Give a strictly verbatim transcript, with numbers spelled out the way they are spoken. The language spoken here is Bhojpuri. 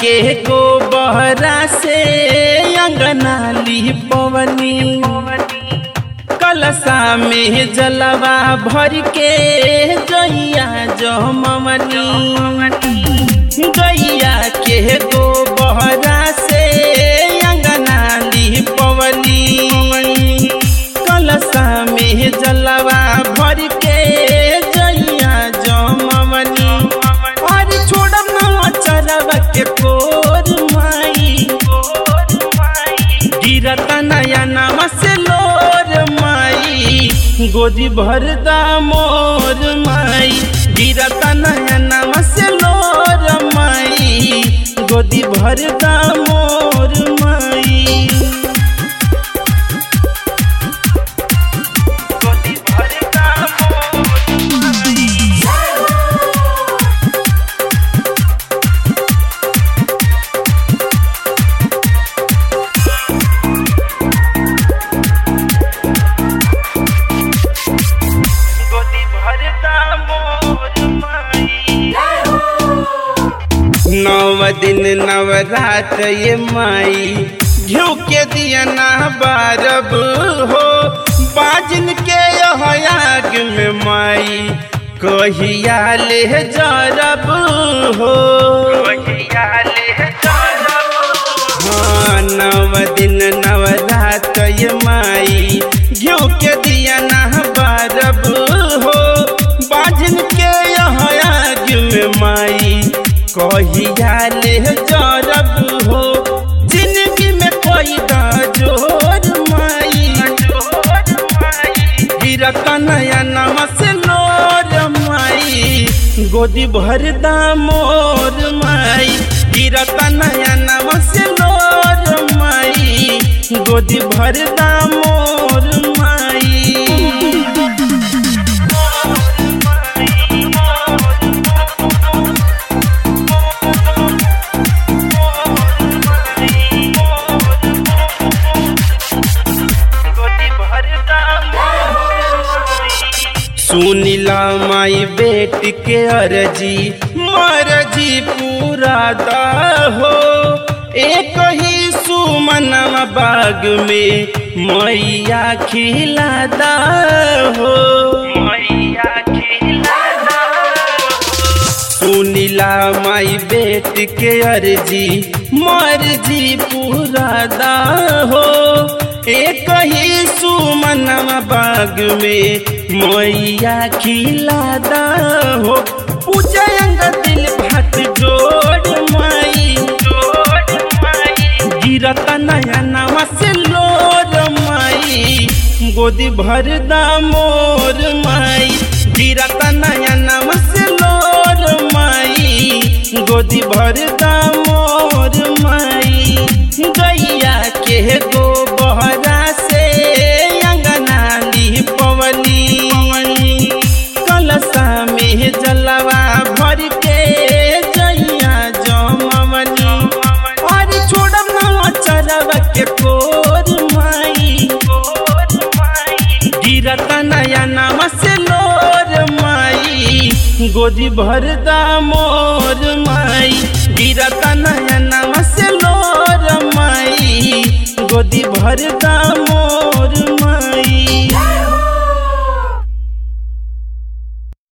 के गोबहरा से अंगना लिपवनी, कलशा में जलवा भर के गैया जमवनी। गैया के गोबहरा से अंगना लिपवनी, कलशा में जलवा भर के गैया जमवनी। और छोड़ब ना चरवा के कोर माई, गिरत नया नाम से लोर माई, गोदी भरदा मोर माई। गिरत नया नाम से लोर माई, गोदी भरदा मोर माई। गोदी भरदा मोर माई। नव दिन नवरात ये माई, घिउ के दिया ना बारब हो। बाजिन के आग में माई, कहिया ले जरब हो। हाँ नव दिन नवरात ये माई, घिउ के दिया ना बारब हो। बाजिन के आग में माई, कहिया ले जरब हो। जिंदगी में कोई जोर माई, गिरत नया नाम से लोर माई, गोदी भरदा मोर माई। गिरत नया नाम से लोर माई, गोदी भरदा मोर माई। सुनीला माई बेटी के अर्जी, मर्जी पूरा दा हो। एक ही सुमनवा बाग में मैया खिलादा हो। मैया खिलादा सुनीला माई बेटी के अर्जी, मर्जी पूरा दा हो। एक ही सुमनवा बाग में मैया खिलादा हो। पूजा अंग दिल भात जोड़ माई, गिरत नया नाम से लोर माई, गोदी भरदा मोर माई। गिरत नया नाम से लोर माई, गोदी भरदा मोर माई। गैया के गोबहरा से अंगना लिपवनी, कलशा में जलवा भर के गैया जमवनी। और छोड़ब ना चरवा के कोर माई, गिरत नया नाम से लोर माई, गोदी भरदा मोर माई। गिरत नया नाम से लोर माई, गोदी भरदा